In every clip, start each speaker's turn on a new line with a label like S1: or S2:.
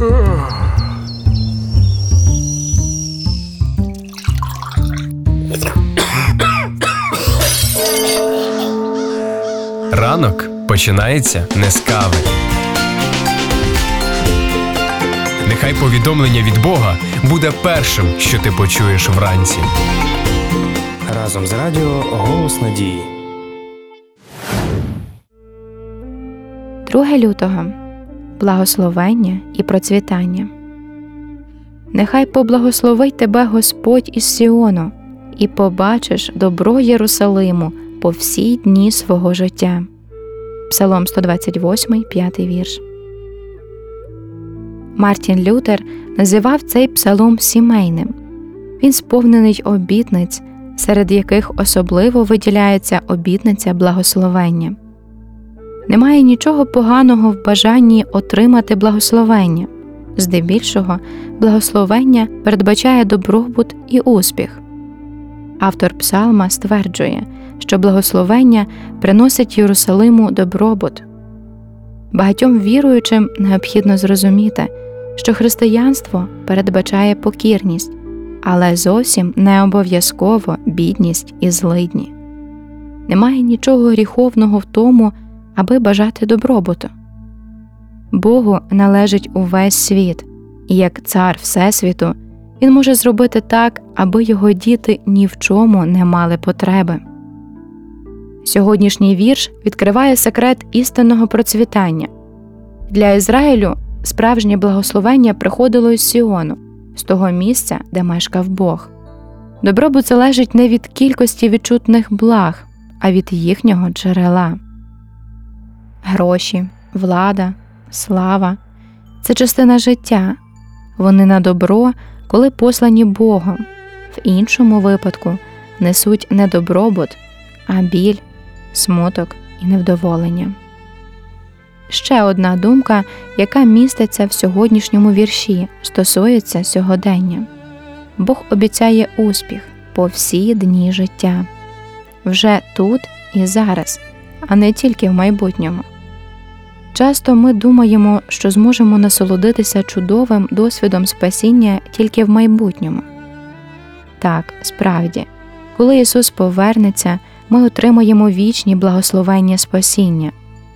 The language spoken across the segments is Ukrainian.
S1: Ранок починається не з кави. Нехай повідомлення від Бога буде першим, що ти почуєш вранці.
S2: Разом з радіо «Голос надії».
S3: 2 лютого. Благословення і процвітання. Нехай поблагословить тебе Господь із Сіону, і побачиш добро Єрусалиму по всі дні свого життя. Псалом 128, 5 вірш. Мартін Лютер називав цей псалом сімейним. Він сповнений обітниць, серед яких особливо виділяється обітниця благословення. Немає нічого поганого в бажанні отримати благословення. Здебільшого, благословення передбачає добробут і успіх. Автор псалма стверджує, що благословення приносить Єрусалиму добробут. Багатьом віруючим необхідно зрозуміти, що християнство передбачає покірність, але зовсім не обов'язково бідність і злидні. Немає нічого гріховного в тому, аби бажати добробуту. Богу належить увесь світ, і як цар Всесвіту, Він може зробити так, аби його діти ні в чому не мали потреби. Сьогоднішній вірш відкриває секрет істинного процвітання. Для Ізраїлю справжнє благословення приходило із Сіону, з того місця, де мешкав Бог. Добробут залежить не від кількості відчутних благ, а від їхнього джерела. Гроші, влада, слава – це частина життя. Вони на добро, коли послані Богом. В іншому випадку несуть не добробут, а біль, смуток і невдоволення. Ще одна думка, яка міститься в сьогоднішньому вірші, стосується сьогодення. Бог обіцяє успіх по всі дні життя. Вже тут і зараз, а не тільки в майбутньому. Часто ми думаємо, що зможемо насолодитися чудовим досвідом спасіння тільки в майбутньому. Так, справді, коли Ісус повернеться, ми отримаємо вічні благословення спасіння.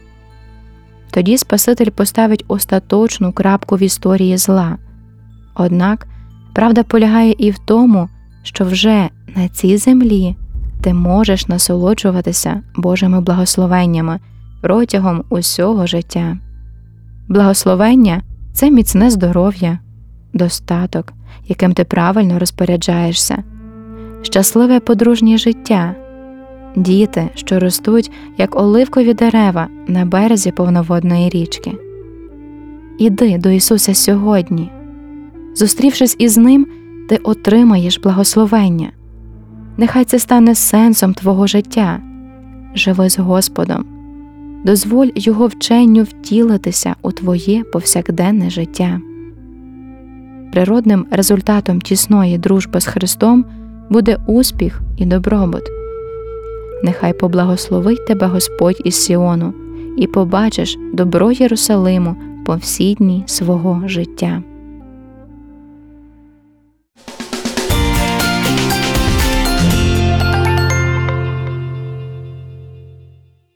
S3: Тоді Спаситель поставить остаточну крапку в історії зла. Однак, правда полягає і в тому, що вже на цій землі ти можеш насолоджуватися Божими благословеннями протягом усього життя. Благословення – це міцне здоров'я, достаток, яким ти правильно розпоряджаєшся, щасливе подружнє життя, діти, що ростуть, як оливкові дерева на березі повноводної річки. Іди до Ісуса сьогодні. Зустрівшись із Ним, ти отримаєш благословення. Нехай це стане сенсом твого життя. Живи з Господом. Дозволь Його вченню втілитися у твоє повсякденне життя. Природним результатом тісної дружби з Христом буде успіх і добробут. Нехай поблагословить тебе Господь із Сіону, і побачиш добро Єрусалиму по всі дні свого життя.